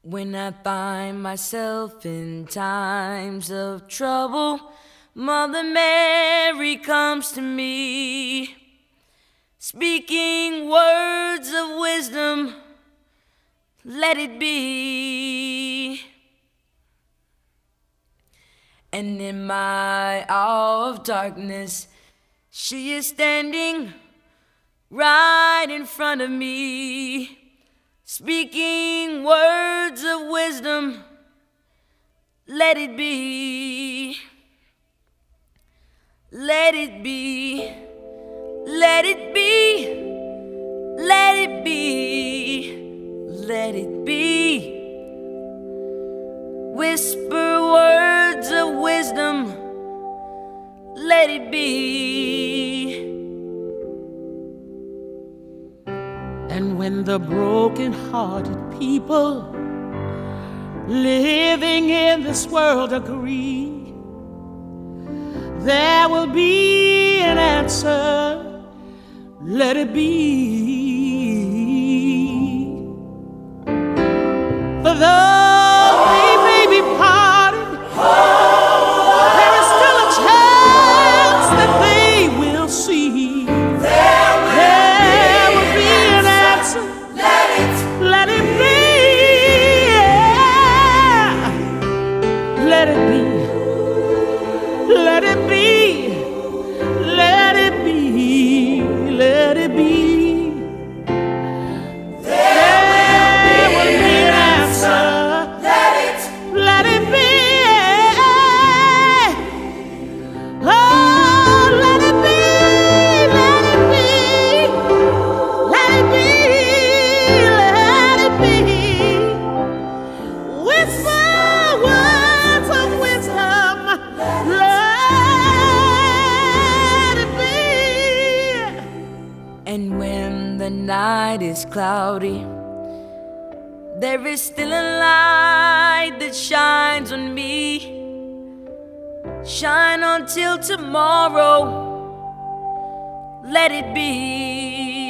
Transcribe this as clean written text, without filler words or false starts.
When I find myself in times of trouble, Mother Mary comes to me, speaking words of wisdom, let it be. And in my hour of darkness, she is standing right in front of me, speaking words of wisdom, let it be. Let it be. Let it be. Let it be. Let it be. Whisper words of wisdom, let it be. And when the broken-hearted people living in this world agree, there will be an answer, let it be. For though they may be parted, there is still a chance that they will see. There will be an answer. Let it be. Let it be. Let it be. Let it be. Let it be. There will be an answer. Let it be. Oh, let it be. Let it be. Let it be. Let it be. Whisper words of wisdom. Let it be. And when the night is cloudy, there is still a light that shines on me. Shine until tomorrow, let it be.